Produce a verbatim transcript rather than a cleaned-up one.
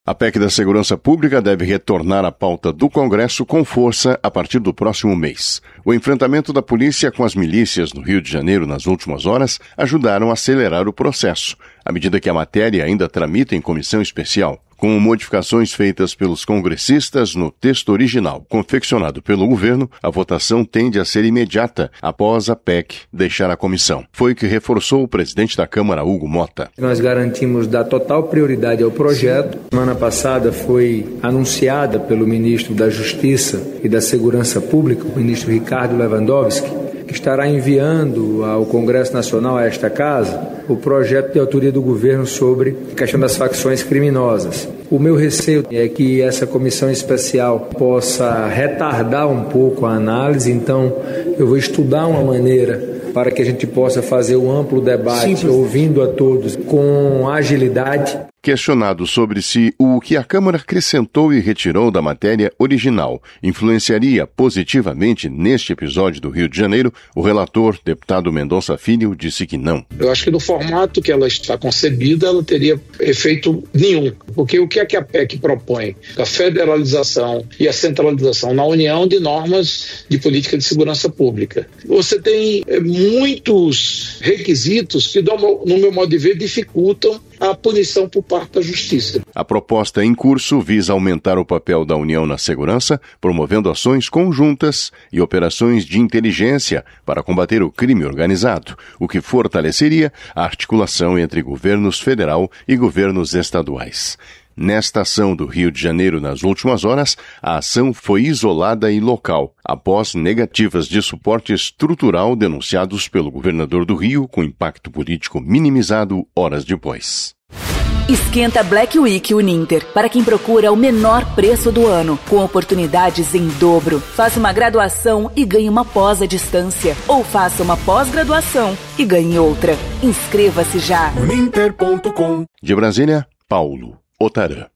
A P E C da Segurança Pública deve retornar à pauta do Congresso com força a partir do próximo mês. O enfrentamento da polícia com as milícias no Rio de Janeiro nas últimas horas ajudaram a acelerar o processo, à medida que a matéria ainda tramita em comissão especial. Com modificações feitas pelos congressistas no texto original confeccionado pelo governo, a votação tende a ser imediata após a P E C deixar a comissão. Foi o que reforçou o presidente da Câmara, Hugo Mota. Nós garantimos dar total prioridade ao projeto. Semana passada foi anunciada pelo ministro da Justiça e da Segurança Pública, o ministro Ricardo Lewandowski, que estará enviando ao Congresso Nacional, a esta casa, o projeto de autoria do governo sobre a questão das facções criminosas. O meu receio é que essa comissão especial possa retardar um pouco a análise, então eu vou estudar uma maneira para que a gente possa fazer um amplo debate, Sim, ouvindo a todos com agilidade. Questionado sobre se o que a Câmara acrescentou e retirou da matéria original influenciaria positivamente neste episódio do Rio de Janeiro, o relator, deputado Mendonça Filho, disse que não. Eu acho que no formato que ela está concebida, ela teria efeito nenhum. Porque o que é que a P E C propõe? A federalização e a centralização na União de normas de política de segurança pública. Você tem muitos requisitos que, no meu modo de ver, dificultam a punição por parte da Justiça. A proposta em curso visa aumentar o papel da União na segurança, promovendo ações conjuntas e operações de inteligência para combater o crime organizado, o que fortaleceria a articulação entre governos federal e governos estaduais. Nesta ação do Rio de Janeiro nas últimas horas, a ação foi isolada e local, após negativas de suporte estrutural denunciados pelo governador do Rio, com impacto político minimizado horas depois. Esquenta Black Week Uninter, para quem procura o menor preço do ano, com oportunidades em dobro. Faça uma graduação e ganhe uma pós à distância, ou faça uma pós-graduação e ganhe outra. Inscreva-se já. Uninter ponto com. De Brasília, Paulo Otarã.